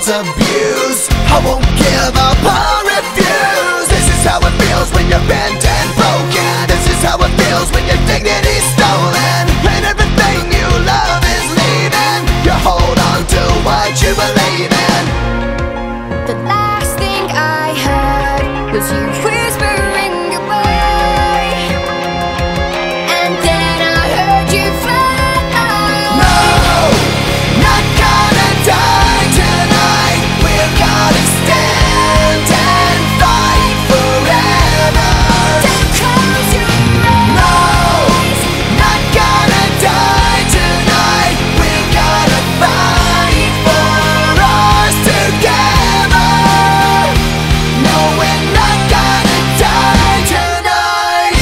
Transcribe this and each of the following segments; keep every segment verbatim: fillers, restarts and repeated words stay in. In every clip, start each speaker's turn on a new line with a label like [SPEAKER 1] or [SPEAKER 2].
[SPEAKER 1] abuse. I won't give up or refuse. This is how it feels when you're bent and broken. This is how it feels when your dignity's stolen, and everything you love is leaving. You hold on to what you believe in.
[SPEAKER 2] The last thing I heard was you whispering goodbye, and then I heard you fly.
[SPEAKER 1] No, not gonna die tonight. We're gonna stand and fight forever.
[SPEAKER 2] Don't close your eyes.
[SPEAKER 1] No, not gonna die tonight. We're gonna fight for us together. No, we're not gonna die tonight.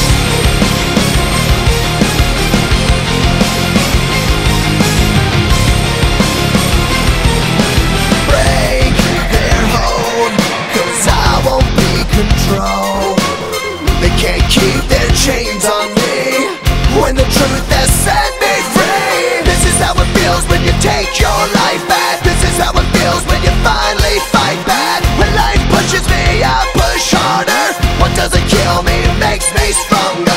[SPEAKER 1] Break their hold, 'cause I won't be controlled. They can't keep their chains on me when the truth has set me free. This is how it feels when you take your life back. This is how it feels when you finally fight back. When life pushes me, I push harder. What doesn't kill me makes me stronger.